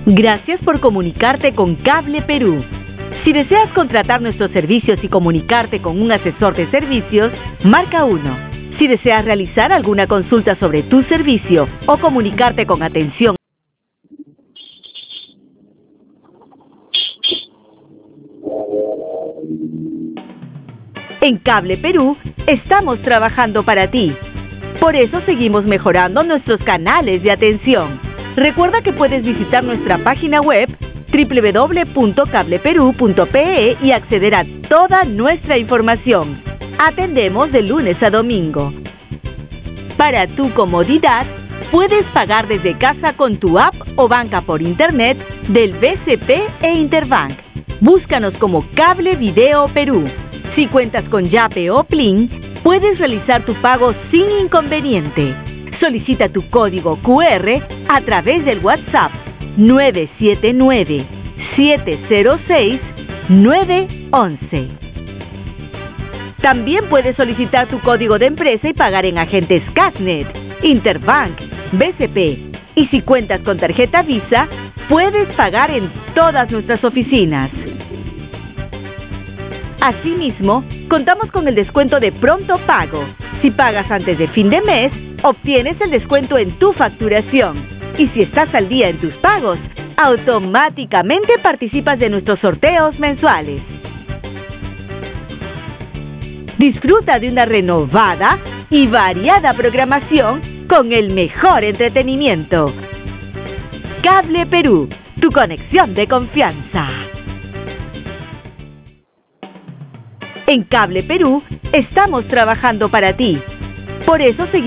Gracias por comunicarte con Cable Perú. Si deseas contratar nuestros servicios y comunicarte con un asesor de servicios, marca 1. Si deseas realizar alguna consulta sobre tu servicio o comunicarte con atención en Cable Perú, estamos trabajando para ti. Por eso seguimos mejorando nuestros canales de atención. Recuerda que puedes visitar nuestra página web www.cableperú.pe y acceder a toda nuestra información. Atendemos de lunes a domingo. Para tu comodidad, puedes pagar desde casa con tu app o banca por internet del BCP e Interbank. Búscanos como Cable Video Perú. Si cuentas con Yape o Plin, puedes realizar tu pago sin inconveniente. Solicita tu código QR a través del WhatsApp 979-706-911. También puedes solicitar tu código de empresa y pagar en agentes Casnet, Interbank, BCP. Y si cuentas con tarjeta Visa, puedes pagar en todas nuestras oficinas. Asimismo, contamos con el descuento de pronto pago. Si pagas antes de fin de mes, obtienes el descuento en tu facturación. Y si estás al día en tus pagos, automáticamente participas de nuestros sorteos mensuales. Disfruta de una renovada y variada programación con el mejor entretenimiento. Cable Perú, tu conexión de confianza. En Cable Perú, estamos trabajando para ti. Por eso seguimos